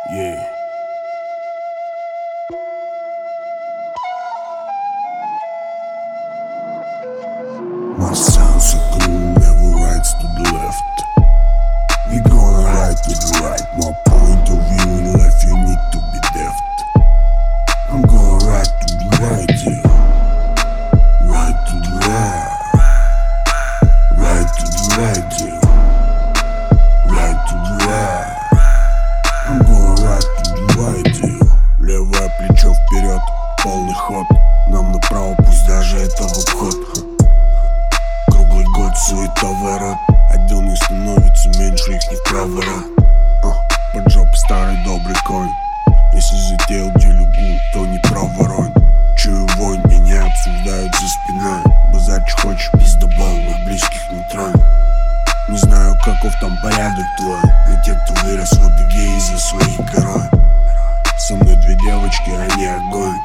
Yeah. My sound so cool, never rides to the left. We gonna ride to the right. My point of view in life, you need to be deft. I'm gonna ride to the right, yeah. Ride to the right. Ride to the right, yeah. Ride to the right. I'm gonna ride to the right, yeah. Левое плечо вперед, полный ход. Нам направо, пусть даже это в обход. Круглый год суета ворот. Отдел не становится меньше, их не в правый рот. Под жопой старый добрый конь. Если затеял делюгу, то не проворонь. Чую вонь, меня обсуждают за спиной. Базарь, что хочешь, пиздобол, моих близких не тронь. Не знаю, каков там порядок твой, но те, кто вырос в обеге из-за своих горой. Со мной две девочки, они огонь.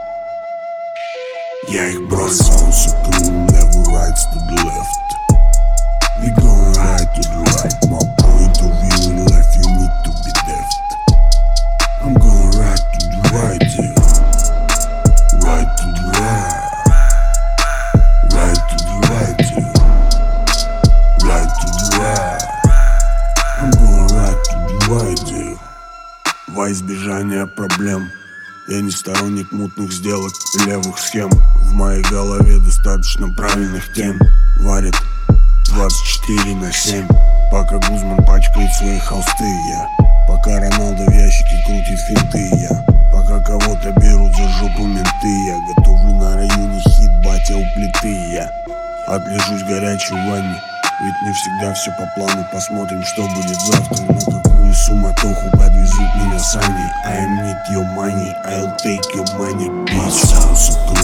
Я их бросил. So cool, never rides to the left. We gonna ride to the right. My point of view in life, you need to be deft. I'm gonna ride to the right, yeah. Ride to the right. Ride to the right, yeah. Ride to the right. I'm gonna ride to the right, yeah. Во избежание проблем я не сторонник мутных сделок и левых схем. В моей голове достаточно правильных тем. Варит 24/7. Пока Гузман пачкает свои холсты, я. Пока Роналдо в ящике крутит финты, я. Пока кого-то берут за жопу менты, я. Готовлю на районе хит, батя у плиты, я. Отлежусь в горячей ванне, ведь не всегда все по плану. Посмотрим, что будет завтра, на какую суматоху подвезут меня сани. I need your money, I'll take your money, bitch.